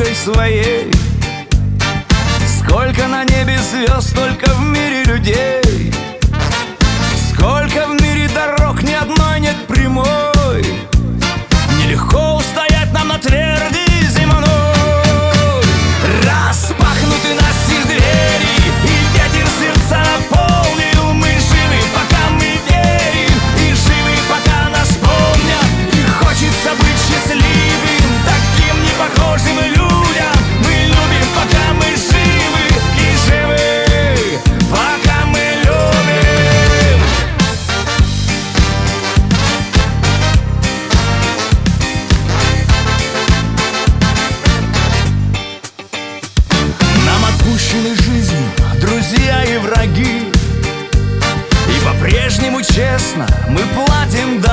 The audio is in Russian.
силой своей. Сколько на небе звезд, столько в мире людей. Сколько в мире дорог, ни одной нет прямой. Нелегко устоять нам на тверди земной. Распахнуты настежь двери, и ветер сердца наполнил. Мы живы, пока мы верим, и живы, пока нас помнят. И хочется быть счастливым, таким непохожим людям. Мы любим, пока мы живы, и живы, пока мы любим. Нам отпущены жизнь, друзья и враги, и по-прежнему честно мы платим долги.